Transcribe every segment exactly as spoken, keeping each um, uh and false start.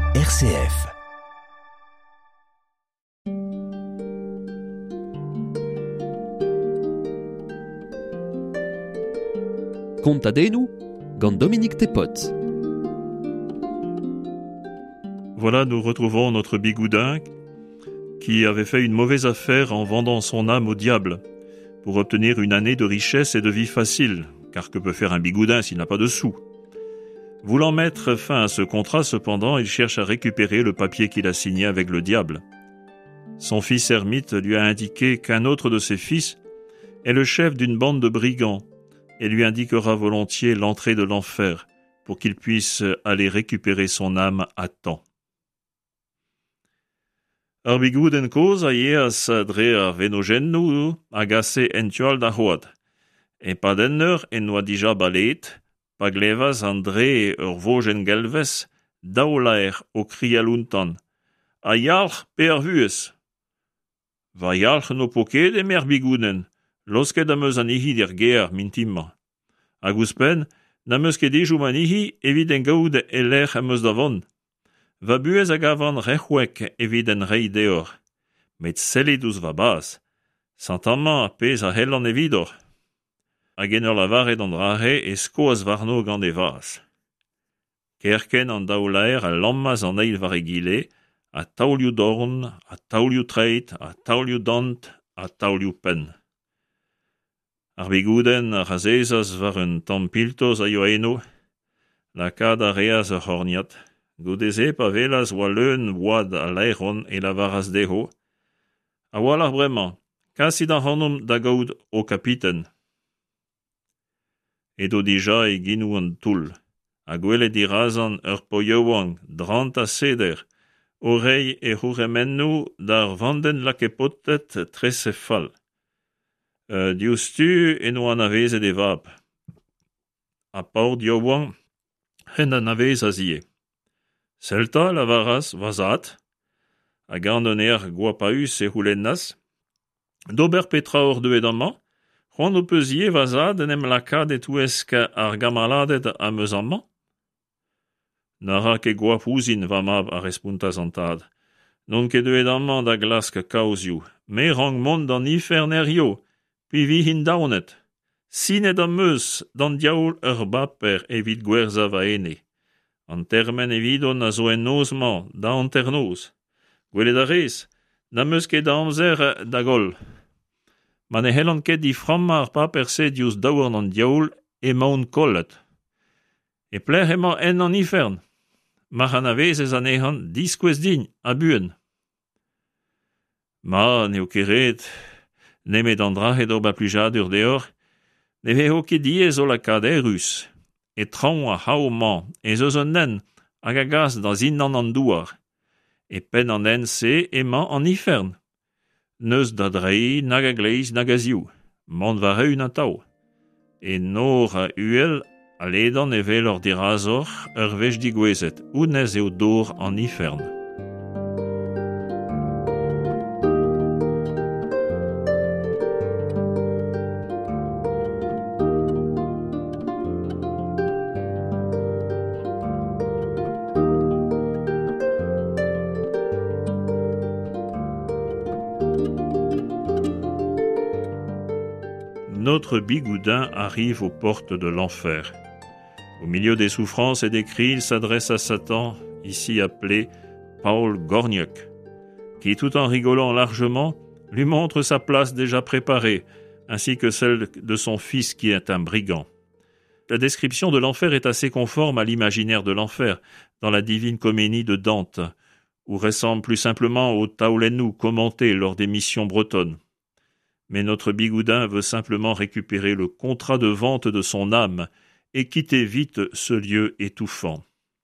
R C F. Contadenu, gant Dominique Tepot. Voilà, nous retrouvons notre bigoudin qui avait fait une mauvaise affaire en vendant son âme au diable pour obtenir une année de richesse et de vie facile, car que peut faire un bigoudin s'il n'a pas de sous? Voulant mettre fin à ce contrat, cependant, il cherche à récupérer le papier qu'il a signé avec le diable. Son fils ermite lui a indiqué qu'un autre de ses fils est le chef d'une bande de brigands et lui indiquera volontiers l'entrée de l'enfer pour qu'il puisse aller récupérer son âme à temps. Ar bigouden koz a yeas dre ar venogennu agase entioal da hoad. E padenner en oa dija balet, pa glevas an dre ur vogen gelves, daolaer o krialuntan. A yalch pe ar vuez. Va yalch no poket e mer bigouden, losket am eus an ihi dir ger mintimma. Hag ouzpen, n'am eus ket ejou man ihi evit en gaoud e lec'h am eus da vont. Va buez hag avan rechwek evit en rei deor. Met selledous va baz. Santamma a pez a hell an evidor. Hag en ur lavaret an drare e skoaz varno gant e vaz. Kerken an daoulaer a lammaz an eil var e gile, a taoulioù dorn, a taoulioù treit, a taoulioù dant, a taoulioù pen. Ar bigouden a razezaz var un tampiltoz a yo eno, la kad a reaz ur horniat, goudeze pa velaz oa leun oad a leiron e la varaz deho, a oal ar bremañ, kasit an hannom da gaoud o kapiten. Edo dija e ginou an toul, a gwele dirazan ur poiouang, drant a seder, orei e c'houremennou d'ar vanden lak e potet tres e fall. Uh, Diouztu eno an avezet e vab. A paur diouang, ren an avez a zie. Selta la varaz vazat, a gardoner gwapaus e c'houlennas, d'ober petra ur deuet amman, c'hoant o peuzie vazat en em lakad et ouesk ar gamaladet am eus amman. Nara ke gwapouzin va mab a respuntaz an tad. Non ket deuet amman da glask kaoziou, me rang mont d'an iferner yo, puis vi hin daonet. Sinet am eus d'an diaoul ur baper evit gwerza va ene. An termen evidon a zo en nozman da an ternoz. Gwelet a rez, n'am eus ket da amzer da gol. Man e hellan ket di framma ar paper se diouz daouarn an diaoul e maon kollet. E pler emañ en an ifern. Mar an avezez an ehan diskwez din a buen. Ma, neo keret, nemet an drahet ober plujad ur deor, ne veho ket diez o lakad e rus, e traoñ a haoman, e zeus un nen, hag a gas da zin an an douar, e pen an en se emañ an ifern. Neus da drei nag a gleiz nag a ziou, mont va reun a tao. E nor a uel a ledan e vel ur dirazor ur vech digwezet, ou nez eo dor an ifern. Notre bigoudin arrive aux portes de l'enfer. Au milieu des souffrances et des cris, il s'adresse à Satan, ici appelé Paul Gorniak, qui, tout en rigolant largement, lui montre sa place déjà préparée, ainsi que celle de son fils qui est un brigand. La description de l'enfer est assez conforme à l'imaginaire de l'enfer, dans la divine comédie de Dante, ou ressemble plus simplement au Taoulenu commenté lors des missions bretonnes. Mais notre bigoudin veut simplement récupérer le contrat de vente de son âme et quitter vite ce lieu étouffant.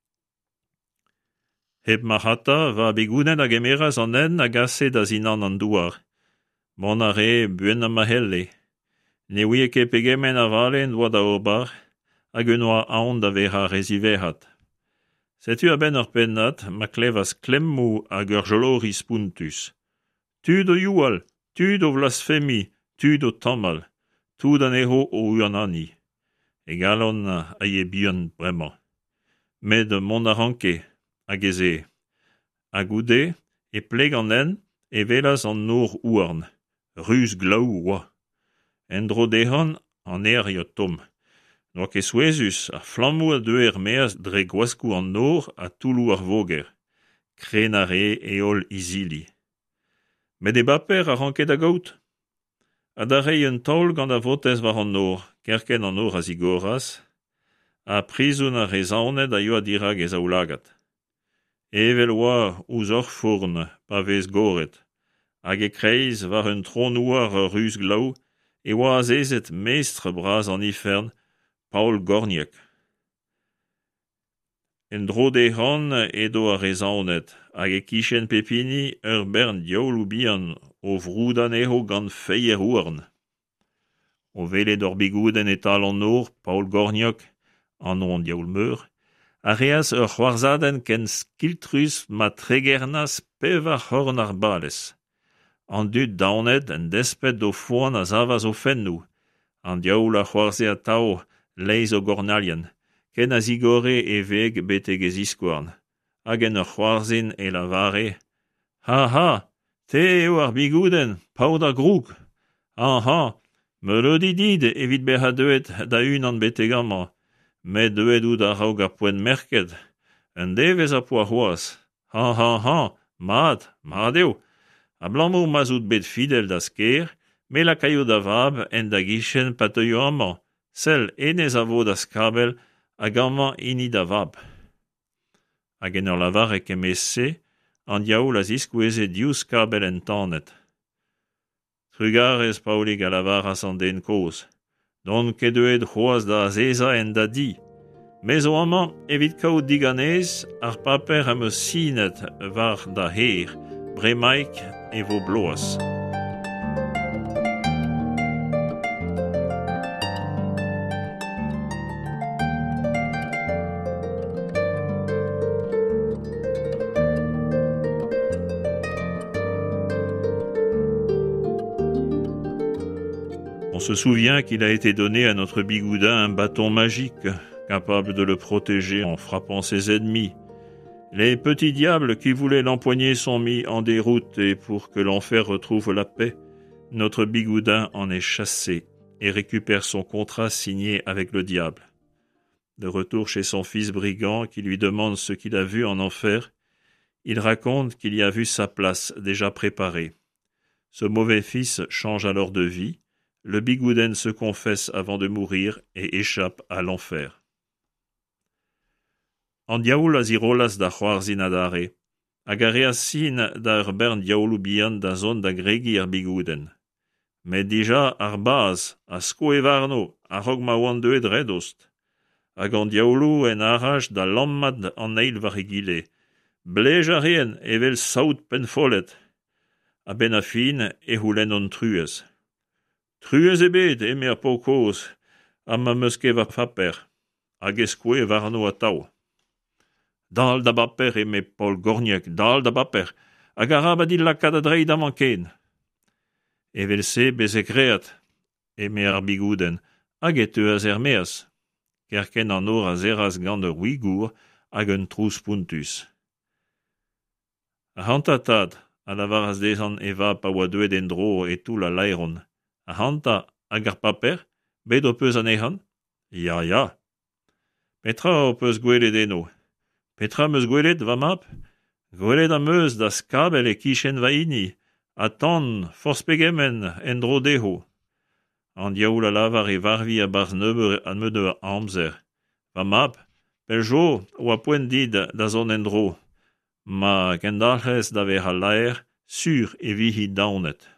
Heb mahata va bigouden hag emeraz an en agase da zinan an douar. Mon are buen am mahelle. Ne ouie ket pegemen a valen doa da obar, hag un oa aon da vera rezivehat. Setu a ben ur pennat, ma klevas klemmou hag ur joloris puntus. Tu do youal, tud o blasphemi, tud o tamal, tud an eho o uanani. E galon a ye bihan bremañ. Med mon arranke, hag eze. A goude, e pleg an en, e velas an nor ouarn, ruz glaou oa. En dro dehan, an er yo tom. Noa ke souezus, ar flammou a deuer meaz dre gwaskou an nor a toulou ar voger. Krenare e ol izili. Met e baper a ranket a gaout? A da rei un taol gant a votez war an nor, kerken an nor a zigoras, a prizoun a rezaonet a yo a dirag ez a oulagat. Evel oa ouz ur fourn, pa vez goret, hag e kreiz war un tron ouar ruz glaou, e oa a zezet meestre braz an ifern, Paul Gorniak. En dro dehan edo a rezaonet, hag e kichen pepini ur bern diaoul bihan o vroudan eho gant feier ouarn. O velet ur bigouden etal an nor, Paul Gorniak, an on diaoul meur, a reas ur c'hoarzaden ken skiltrus ma tregernas pevar horn ar balez. An dud daonet en despet do foan a zavaz o fennou, an diaoul a c'hoarze a tao leiz o gornalien, ken a zigore e veg beteg ez iskouarn, hag en ur c'hoarzin e la vare. Ha ha, te eo ar bigouden, paout ar groug. Ha ha, me lodi did evit beha deuet da un an beteg amañ, met deuet ou da raoug ar poen merket, un devez a poa c'hoaz. Ha ha ha, mat, mat eo. A blammoù mazout bet fidel da sker, me la kaio da vab en da gichen patoio amañ, sel enez a vo da skabel hag amañ ini da vab. Hag en ur lavar e kemese, an diaoul a ziskoueze diou skabel en tanet. Trugarez paolig a lavar a san den koz. Don ket deuet c'hoaz da zeza en da di. Mez o amañ evit kaout diganez ar paper am eus sinet var da her, bremaik e vo bloaz. On se souvient qu'il a été donné à notre bigoudin un bâton magique, capable de le protéger en frappant ses ennemis. Les petits diables qui voulaient l'empoigner sont mis en déroute et pour que l'enfer retrouve la paix, notre bigoudin en est chassé et récupère son contrat signé avec le diable. De retour chez son fils brigand qui lui demande ce qu'il a vu en enfer, il raconte qu'il y a vu sa place déjà préparée. Ce mauvais fils change alors de vie. Le bigouden se confesse avant de mourir et échappe à l'enfer. An diaoul a zirolas da c'hoarzin adare, hag a reas sin da ur bern diaoulou bihan da zon da gregi ar bigouden. Met dija ar baz, a sko e varno, a rog ma oan deuet redost, hag an diaoulou en araj da lammad an eil var e gile, blej a rien evel saout penfollet, a ben a fin e houlen on truez. Truez ebet e mer po koz, a ma meus ket va faper, hag eskoe varno a tao. Dal da baper e me Paul Gorniak, dal da baper, hag a rabadil lakad a drei da manken. Evel se bez e kreat, e me ar bigouden, hag e teuaz er meaz, kerken an or a zeraz gant ur ouigour hag un trous puntus. A hantatad, a lavaraz dezan eva pa oa deuet en dro e tout la lairon. A hanta hag ar paper, bet o peus an ehan? Ya, ya. Petra o peus gwelet eno. Petra meus gwelet, va map? Gwelet am eus da skabel e kichen va ini, a tan, forspegemen, en dro deho. An diaoul a lavar e varvi a barz neuber an meud ur amzer. Va map? Pel jo, oa poent dit da zon en dro. Ma kendalc'hez da ver a laer, sur e vihi daonet.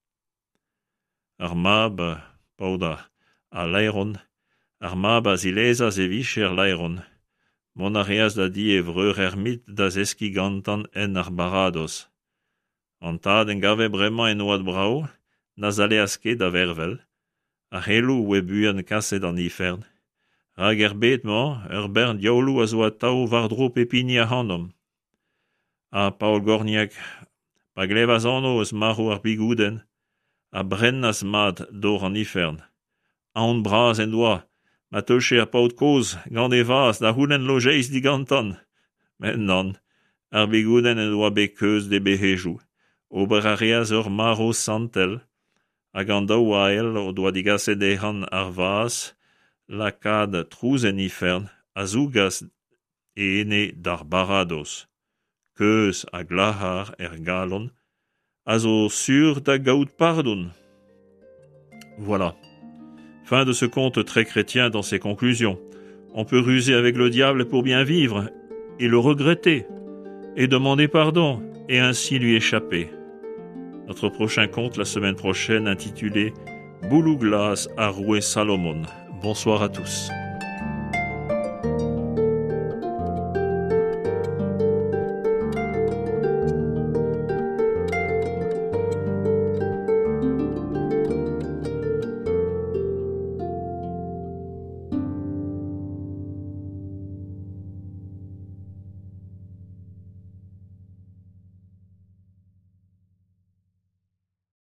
Ar mab, pauda, a lairon, ar mab a zilezaz e vicher lairon. Mon a reaz da di e vreur ermit da zeski gantan en ar barados. An tad en gave bremañ en oad brao, na zale aske da vervel, a helou oe buan kaset an ifern. Rag er betman, ur bern diaoulou a zo a tao var dro pepini a handom. A Paul Gorniak, pa glevaz anno eus marou ar bigouden, a brennas mat dor an ifern. Aon braz en doa, ma teuche ar paout koz, gant e vaz da houlen lojeiz digantan. Maintenant, ar bigouden e doa bekeuz de behejou, ober a reaz ur maro santel, hag an daouael o doa digase dehan ar vaz, lakad trouzen ifern, a zougas e ene d'ar barados. Keuz a glahar er galon, a zo sur da gaout pardon. Voilà. Fin de ce conte très chrétien dans ses conclusions. On peut ruser avec le diable pour bien vivre, et le regretter, et demander pardon, et ainsi lui échapper. Notre prochain conte la semaine prochaine intitulé Boulouglas a roué Salomon. Bonsoir à tous.